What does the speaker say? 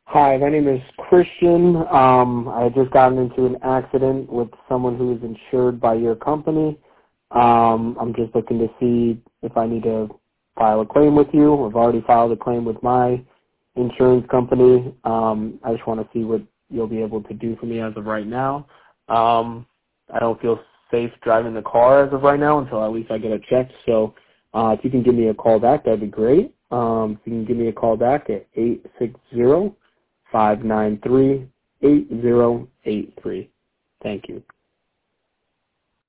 Hi, my name is Christian. I had just gotten into an accident with someone who is insured by your company. I'm just looking to see if I need to file a claim with you. I've already filed a claim with my insurance company. I just want to see what you'll be able to do for me as of right now. I don't feel safe driving the car as of right now until at least I get it checked. So if you can give me a call back, that'd be great. If you can give me a call back at 860-593-8083. Thank you.